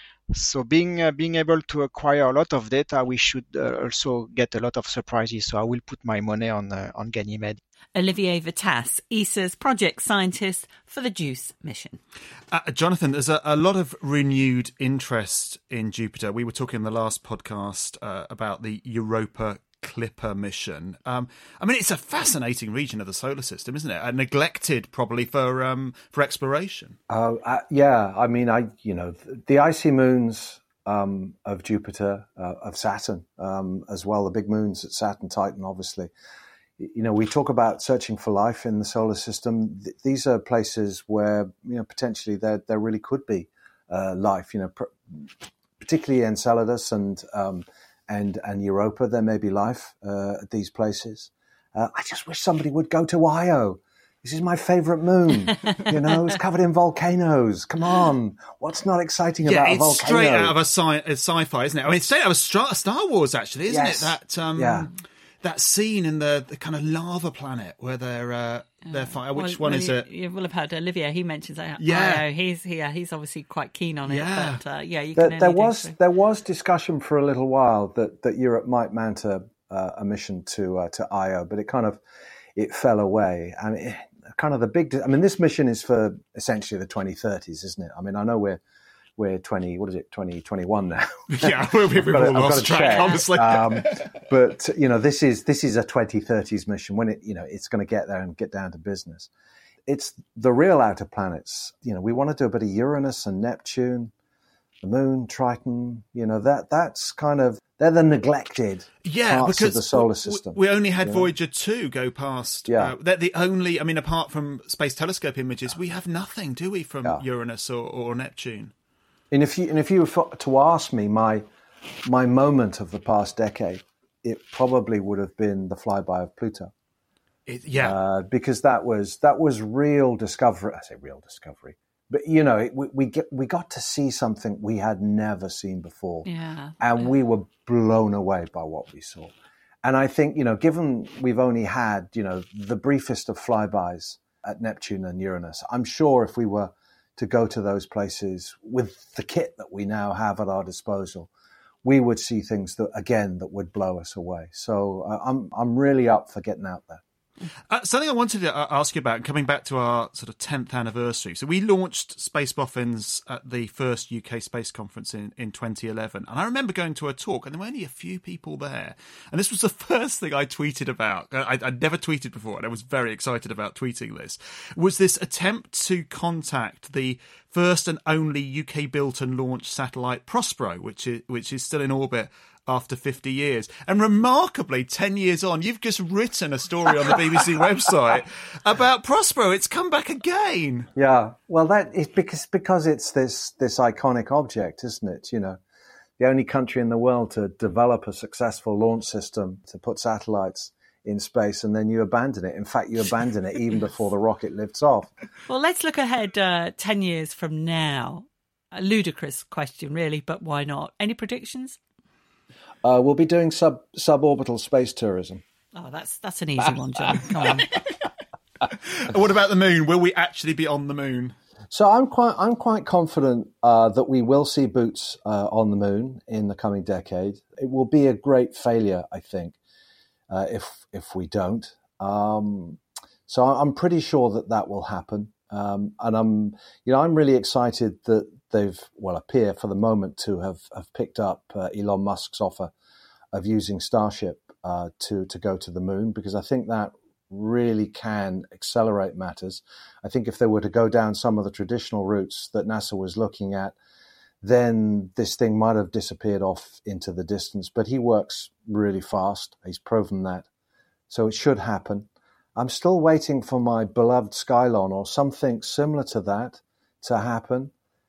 So being uh, being able to acquire a lot of data, we should uh, also get a lot of surprises. So I will put my money on uh, on Ganymede. Olivier Vatas, E S A's project scientist for the JUICE mission. Uh, Jonathan, there's a, a lot of renewed interest in Jupiter. We were talking in the last podcast uh, about the Europa Clipper mission. Um, I mean, it's a fascinating region of the solar system, isn't it? Uh, neglected probably for um, for exploration. Uh, uh, yeah, I mean, I you know the, the icy moons um, of Jupiter, uh, of Saturn um, as well, the big moons at Saturn, Titan, obviously. You know, we talk about searching for life in the solar system. Th- these are places where, you know, potentially there there really could be uh, life. You know, pr- particularly Enceladus and um, and and Europa, there may be life uh, at these places. Uh, I just wish somebody would go to Io. This is my favorite moon. You know, it's covered in volcanoes. Come on, what's not exciting Yeah, about a it's volcano? straight out of a, sci- a sci-fi, isn't it? I mean, it's straight out of Star, Star Wars, actually, isn't Yes. it? That um, Yeah. that scene in the, the kind of lava planet where they're uh, they're fire. Which Well, one well, is you, it? You will have heard Olivier. He mentions that. Yeah. Io. he's yeah, he's obviously quite keen on it. Yeah. But uh, yeah, you There, can. there only do was so. there was discussion for a little while that, that Europe might mount a, uh, a mission to uh, to Io, but it kind of it fell away. I mean, kind of the big. I mean, this mission is for essentially the twenty thirties, isn't it? I mean, I know we're we're twenty. What is it? Twenty twenty one now. Yeah, we've, we've all lost track, check. honestly. Um, but you know, this is this is a twenty thirties mission. When it you know it's going to get there and get down to business. It's the real outer planets. You know, we want to do a bit of Uranus and Neptune, the Moon, Triton. You know, that that's kind of they're the neglected yeah, parts because of the solar system. We only had you know? Voyager two go past. Yeah. Uh, they're the only. I mean, apart from Space Telescope images, we have nothing, do we, from yeah. Uranus or, or Neptune? And if you and if you were to ask me my my moment of the past decade, it probably would have been the flyby of Pluto. It, yeah, uh, because that was that was real discovery. I say real discovery, but you know, it, we we, get, we got to see something we had never seen before, yeah, and yeah. we were blown away by what we saw. And I think you know, given we've only had you know the briefest of flybys at Neptune and Uranus, I'm sure if we were to go to those places with the kit that we now have at our disposal, we would see things that again that would blow us away. So uh, I'm I'm really up for getting out there. Uh, something I wanted to ask you about, coming back to our sort of tenth anniversary. So we launched Space Boffins at the first U K Space Conference in, in twenty eleven. And I remember going to a talk and there were only a few people there. And this was the first thing I tweeted about. I, I'd never tweeted before and I was very excited about tweeting this. Was this attempt to contact the first and only U K-built and launched satellite Prospero, which is, which is still in orbit after fifty years. And remarkably, ten years on, you've just written a story on the B B C website about Prospero. It's come back again. Yeah, well, that is because because it's this this iconic object, isn't it? You know, the only country in the world to develop a successful launch system to put satellites in space, and then you abandon it. In fact, you abandon it even before the rocket lifts off. Well, let's look ahead uh, ten years from now. A ludicrous question, really, but why not? Any predictions? Uh, we'll be doing sub suborbital space tourism. Oh, that's that's an easy one, John. Come on. What about the moon? Will we actually be on the moon? So I'm quite I'm quite confident uh, that we will see boots uh, on the moon in the coming decade. It will be a great failure, I think, uh, if if we don't. Um, so I'm pretty sure that that will happen, um, and I'm you know I'm really excited that they've, well, appear for the moment to have, have picked up uh, Elon Musk's offer of using Starship uh, to, to go to the moon, because I think that really can accelerate matters. I think if they were to go down some of the traditional routes that NASA was looking at, then this thing might have disappeared off into the distance. But he works really fast. He's proven that. So it should happen. I'm still waiting for my beloved Skylon or something similar to that to happen.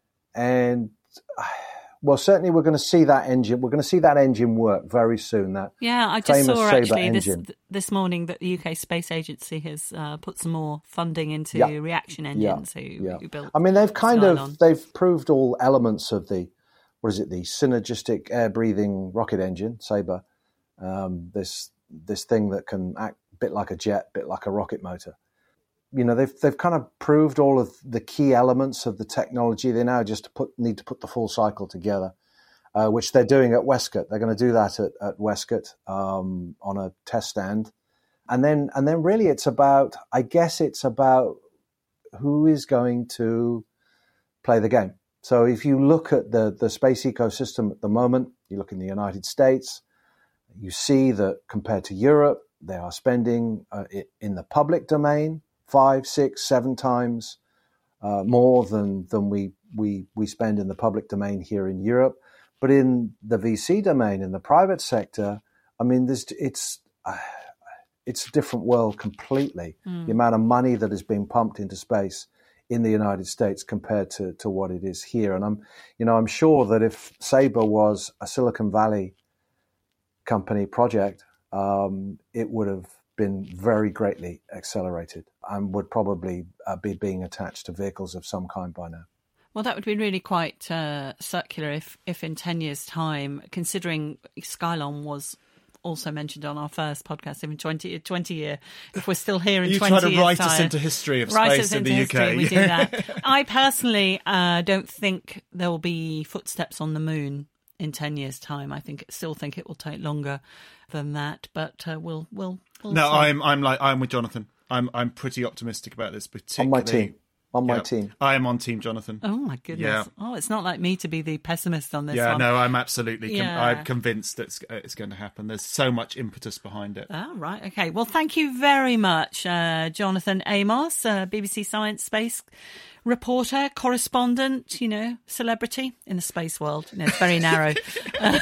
And well, certainly we're going to see that engine. We're going to see that engine work very soon. That yeah, I just famous saw Sabre actually this engine. this morning that the U K Space Agency has uh, put some more funding into Yeah. reaction engines. Yeah. Who, Yeah. who built? I mean, they've kind Skylon. of they've proved all elements of the what is it? The synergistic air-breathing rocket engine, Sabre. Um, this this thing that can act a bit like a jet, bit like a rocket motor. You know, they've they've kind of proved all of the key elements of the technology. They now just put need to put the full cycle together, uh, which they're doing at Westcott. They're going to do that at, at Westcott um, on a test stand, and then and then really it's about, I guess it's about who is going to play the game. So if you look at the the space ecosystem at the moment, you look in the United States, you see that compared to Europe, they are spending uh, it in the public domain five, six, seven times uh, more than than we we we spend in the public domain here in Europe. But in the V C domain, in the private sector, I mean, there's it's uh, it's a different world completely. Mm. The amount of money that is being pumped into space in the United States compared to to what it is here. And I'm you know I'm sure that if Sabre was a Silicon Valley company project, um, it would have been very greatly accelerated and would probably uh, be being attached to vehicles of some kind by now. Well, that would be really quite uh, circular if, if in ten years' time, considering Skylon was also mentioned on our first podcast in twenty, twenty year, if we're still here in you twenty years' time. You try to write us into history of space in the U K. History, we do that. I personally uh, don't think there will be footsteps on the moon in ten years' time. I think still think it will take longer than that, but uh, we'll we'll. we'll no, see. I'm I'm like I'm with Jonathan. I'm I'm pretty optimistic about this, particularly on my team. on my Yep. team. I am on Team Jonathan. Oh my goodness! Yeah. Oh, it's not like me to be the pessimist on this Yeah, one. no, I'm absolutely. Com- Yeah. I'm convinced that it's, uh, it's going to happen. There's so much impetus behind it. Oh, right. Okay. Well, thank you very much, uh, Jonathan Amos, uh, B B C Science Space reporter, correspondent, you know, celebrity in the space world. You know, it's very narrow. uh,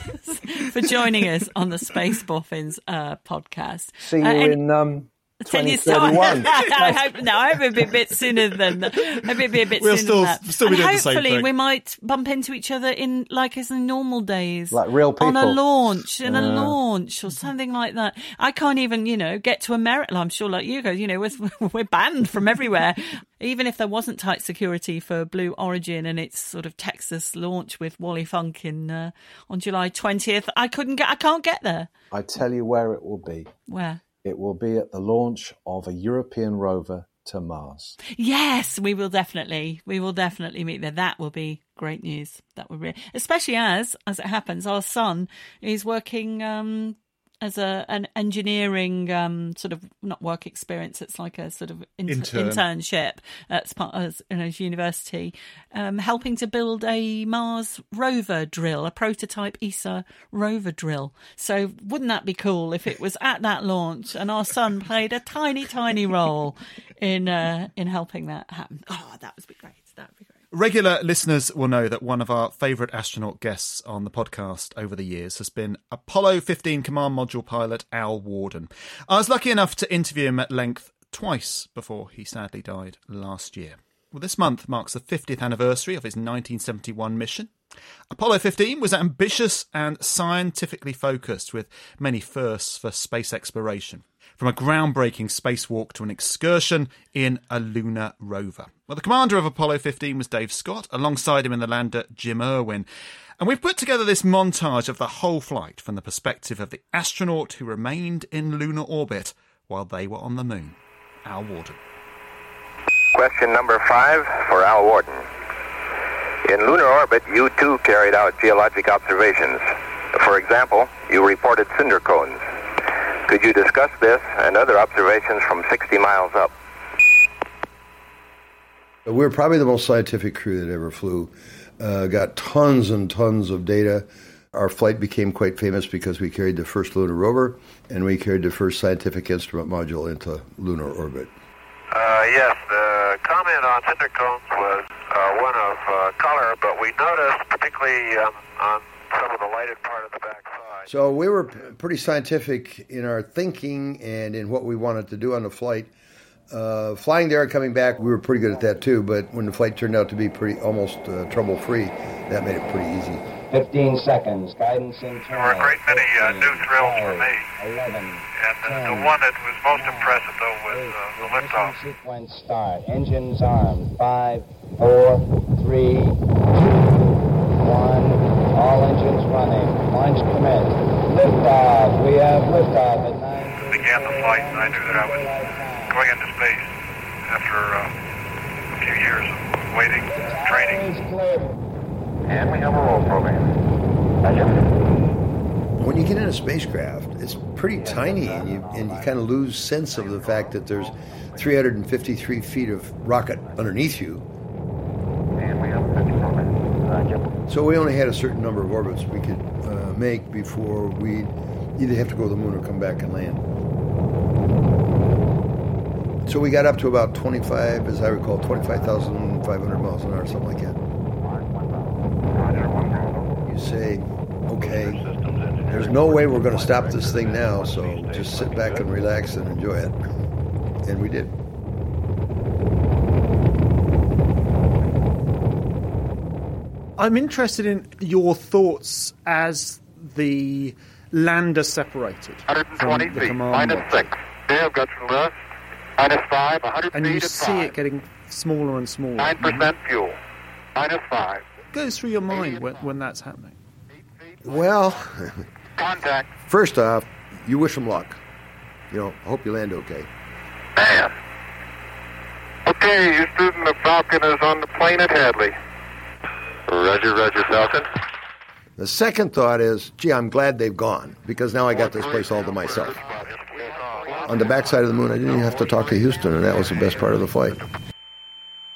for joining us on the Space Boffins uh, podcast. See you Uh, and- in um, Ten years twenty thirty-one. time. I hope no. I hope it'll be a bit sooner than that. I hope it'll be a bit We'll sooner still- than that. still be and doing the same hopefully thing. we might bump into each other in like as in normal days, Like real on a people. launch, in a Yeah. launch or something like that. I can't even, you know, get to America. I'm sure, like you guys, you know, we're, we're banned from everywhere. Even if there wasn't tight security for Blue Origin and its sort of Texas launch with Wally Funk in uh, on July twentieth, I couldn't get. I can't get there. I tell you where it will be. Where? It will be at the launch of a European rover to Mars. Yes, we will definitely. We will definitely meet there. That will be great news. That would be, especially as, as it happens, our son is working um, as a an engineering um, sort of not work experience. It's like a sort of inter- Intern. internship at Sp- as, in his university, um, helping to build a Mars rover drill, a prototype E S A rover drill. So wouldn't that be cool if it was at that launch and our son played a tiny, tiny role in uh, in helping that happen? Oh, that would be great. That would be great. Regular listeners will know that one of our favourite astronaut guests on the podcast over the years has been Apollo fifteen Command Module pilot Al Warden. I was lucky enough to interview him at length twice before he sadly died last year. Well, this month marks the fiftieth anniversary of his nineteen seventy-one mission. Apollo fifteen was ambitious and scientifically focused, with many firsts for space exploration, from a groundbreaking spacewalk to an excursion in a lunar rover. Well, the commander of Apollo fifteen was Dave Scott, alongside him in the lander Jim Irwin. And we've put together this montage of the whole flight from the perspective of the astronaut who remained in lunar orbit while they were on the moon, Al Warden. Question number five for Al Warden. In lunar orbit, you too carried out geologic observations. For example, you reported cinder cones. Could you discuss this and other observations from sixty miles up? We're probably the most scientific crew that ever flew. Uh, got tons and tons of data. Our flight became quite famous because we carried the first lunar rover and we carried the first scientific instrument module into lunar orbit. Uh, yes, the comment on cinder cones was uh, one of uh, color, but we noticed, particularly um, on some of the lighted part of the backside. So we were p- pretty scientific in our thinking and in what we wanted to do on the flight. Uh, flying there and coming back, we were pretty good at that too, but when the flight turned out to be pretty almost uh, trouble-free, that made it pretty easy. fifteen seconds, guidance in There were a great many uh, new thrills for me. eleven, And uh, the one that was most impressive, though, was uh, the liftoff. sequence start. Engines armed. Five, four, three, two, one. All engines running. Launch commit. Liftoff. We have liftoff at nine. Began the flight, and I knew that I was going into space after uh, a few years of waiting, training. And we have a roll program. When you get in a spacecraft, it's pretty tiny, and you and you kind of lose sense of the fact that there's three hundred fifty-three feet of rocket underneath you. And we have a fifty program. So we only had a certain number of orbits we could uh, make before we'd either have to go to the moon or come back and land. So we got up to about twenty-five, as I recall, twenty-five thousand five hundred miles an hour, something like that. You say, okay, there's no way we're going to stop this thing now, so just sit back and relax and enjoy it. And we did. I'm interested in your thoughts as the lander separated one hundred twenty from the feet, command minus module. six. Okay, I've got some left. Minus five, one hundred And feet you at see five. it getting smaller and smaller. Nine percent fuel. Minus five. What goes through your mind when, when that's happening? Well, Contact. first off, you wish them luck. You know, I hope you land okay. Man. Okay, Houston, the Falcon is on the plane at Hadley. Roger, Roger, Falcon. The second thought is, gee, I'm glad they've gone, because now I got this place all to myself. On the backside of the moon, I didn't even have to talk to Houston, and that was the best part of the flight.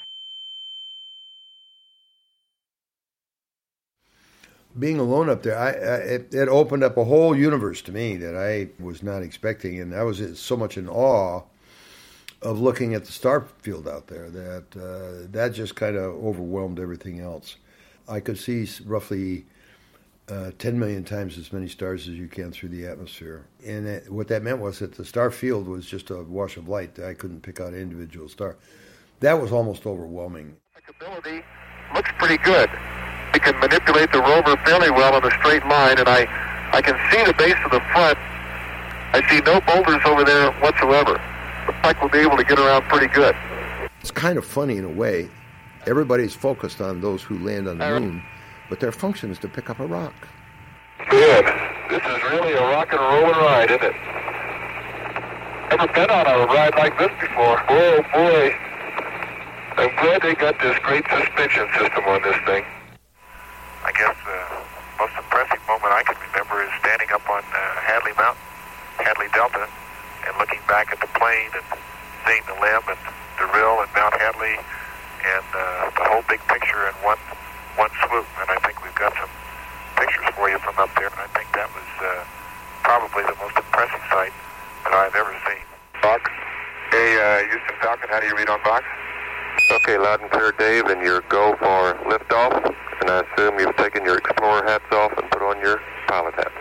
being alone up there, I, I it, it opened up a whole universe to me that I was not expecting, and I was so much in awe of looking at the star field out there that uh, that just kind of overwhelmed everything else. I could see roughly uh, ten million times as many stars as you can through the atmosphere. And it, what that meant was that the star field was just a wash of light. I couldn't pick out an individual star. That was almost overwhelming. Ability looks pretty good. We can manipulate the rover fairly well in a straight line, and I, I can see the base of the front. I see no boulders over there whatsoever. Looks like we'll be able to get around pretty good. It's kind of funny in a way. Everybody's focused on those who land on the moon, but their function is to pick up a rock. Good. This is really a rock and roll ride, isn't it? Never been on a ride like this before. Oh, boy. I'm glad they got this great suspension system on this thing. I guess the most impressive moment I can remember is standing up on uh, Hadley Mountain, Hadley Delta, and looking back at the plane and seeing the limb and the rill and Mount Hadley and uh, the whole big picture in one one swoop. And I think we've got some pictures for you from up there. And I think that was uh, probably the most impressive sight that I've ever seen. Box. Hey, uh, Houston Falcon, how do you read on box? Okay, loud and clear, Dave, and your go for liftoff. And I assume you've taken your Explorer hats off and put on your pilot hats.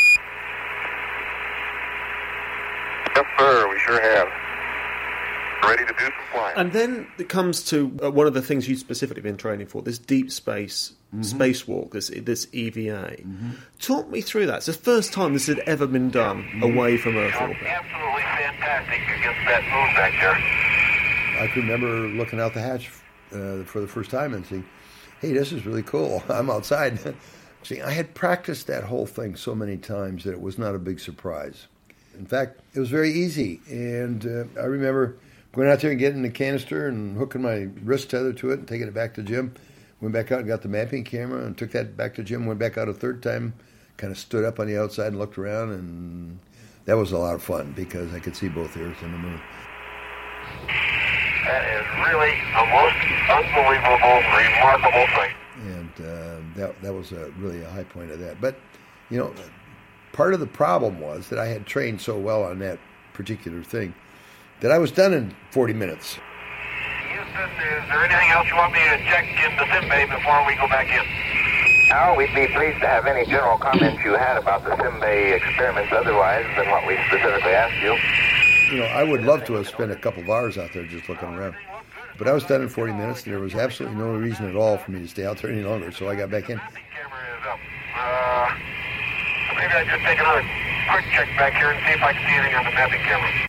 Yes, sir, we sure have. Ready to do some flying. And then it comes to uh, one of the things you've specifically been training for, this deep space mm-hmm. spacewalk, this this E V A. Mm-hmm. Talk me through that. It's the first time this had ever been done mm-hmm. away from Earth orbit. Absolutely fantastic against that moon back there. I can remember looking out the hatch uh, for the first time and saying, hey, this is really cool. I'm outside. See, I had practiced that whole thing so many times that it was not a big surprise. In fact, it was very easy. And uh, I remember going out there and getting the canister and hooking my wrist tether to it and taking it back to Jim. Went back out and got the mapping camera and took that back to Jim. Went back out a third time, kind of stood up on the outside and looked around. And that was a lot of fun because I could see both the Earth and the moon. That is really the most unbelievable, remarkable thing. And uh, that that was a, really a high point of that. But, you know, part of the problem was that I had trained so well on that particular thing that I was done in forty minutes. Houston, is there anything else you want me to check in the sim bay before we go back in? Al, we'd be pleased to have any general comments you had about the sim bay experiments otherwise than what we specifically asked you. You know, I would love to have spent a couple of hours out there just looking around. But I was done in forty minutes, and there was absolutely no reason at all for me to stay out there any longer, so I got back in. Mapping camera is up. Uh, maybe I just take another quick check back here and see if I can see anything on the mapping camera.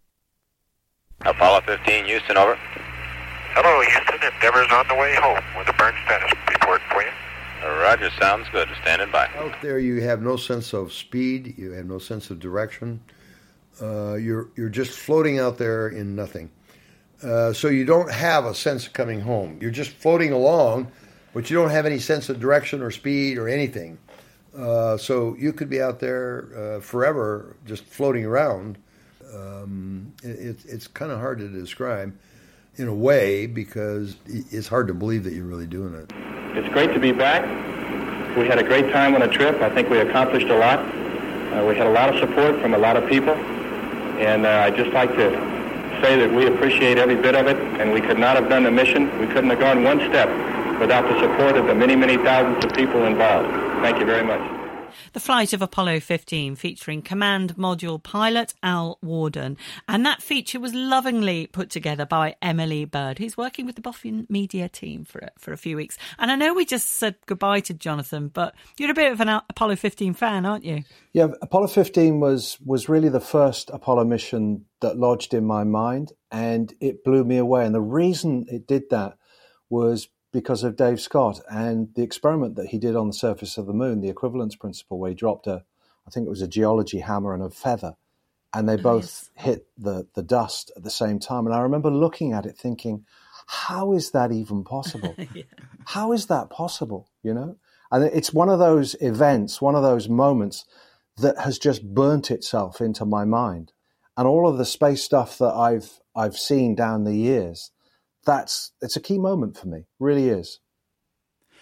Apollo fifteen, Houston, over. Hello, Houston. Endeavor's on the way home with a burn status report for you. Roger, sounds good. Standing by. Out there, you have no sense of speed. You have no sense of direction. Uh, you're you're just floating out there in nothing. Uh, so you don't have a sense of coming home. You're just floating along, but you don't have any sense of direction or speed or anything. Uh, so you could be out there uh, forever just floating around. Um, it, it's kind of hard to describe in a way because it's hard to believe that you're really doing it. It's great to be back. We had a great time on a trip. I think we accomplished a lot. Uh, we had a lot of support from a lot of people. And uh, I'd just like to say that we appreciate every bit of it, and we could not have done the mission. We couldn't have gone one step without the support of the many, many thousands of people involved. Thank you very much. The flight of Apollo fifteen featuring Command Module pilot Al Worden. And that feature was lovingly put together by Emily Bird, who's working with the Boffin Media team for, for a few weeks. And I know we just said goodbye to Jonathan, but you're a bit of an Apollo fifteen fan, aren't you? Yeah, Apollo fifteen was, was really the first Apollo mission that lodged in my mind, and it blew me away. And the reason it did that was because of Dave Scott and the experiment that he did on the surface of the moon, the equivalence principle, where he dropped a, I think it was a geology hammer and a feather, and they both yes. hit the, the dust at the same time. And I remember looking at it thinking, how is that even possible? yeah. How is that possible, you know? And it's one of those events, one of those moments that has just burnt itself into my mind. And all of the space stuff that I've I've seen down the years, that's it's a key moment for me, really is.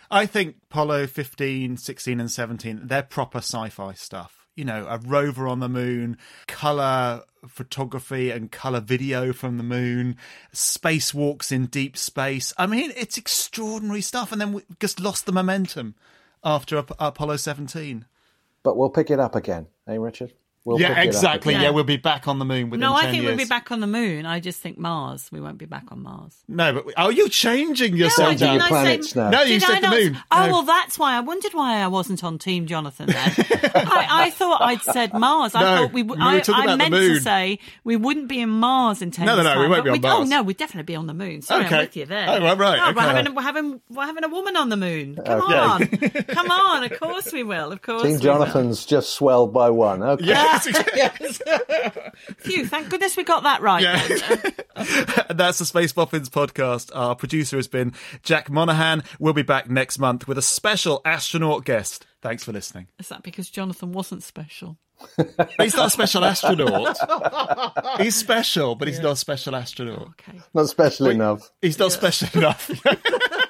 I think Apollo fifteen, sixteen and seventeen, they're proper sci-fi stuff. You know, a rover on the moon, colour photography and colour video from the moon, spacewalks in deep space. I mean, it's extraordinary stuff. And then we just lost the momentum after Ap- Apollo seventeen. But we'll pick it up again, eh, Richard? We'll yeah, exactly. Yeah. yeah, we'll be back on the moon within no, ten I think years. we'll be back on the moon. I just think Mars. We won't be back on Mars. No, but we, oh, you're changing yourself. No, your planets say, now. No, you did said I the not, moon. Oh, no. well, that's why I wondered why I wasn't on Team Jonathan then. I, I thought I'd said Mars. I no, thought we. W- we were I, talking I about meant the moon. to say we wouldn't be in Mars in ten No, no, years' no, time. we won't be on but Mars. Oh no, we'd definitely be on the moon. Sorry, okay. I'm with you there. Oh, well, right. Oh, okay. we're having we're having we're having a woman on the moon. Come Okay. on, come on. Of course we will. Of course. Team we Jonathan's just swelled by one. Okay. Yes. yes. Phew, thank goodness we got that right. Yeah. And that's the Space Boffins podcast. Our producer has been Jack Monahan. We'll be back next month with a special astronaut guest. Thanks for listening. Is that because Jonathan wasn't special? He's not a special astronaut. He's special, but he's yeah. not a special astronaut. Okay. Not special Wait, enough. He's not yeah. special enough.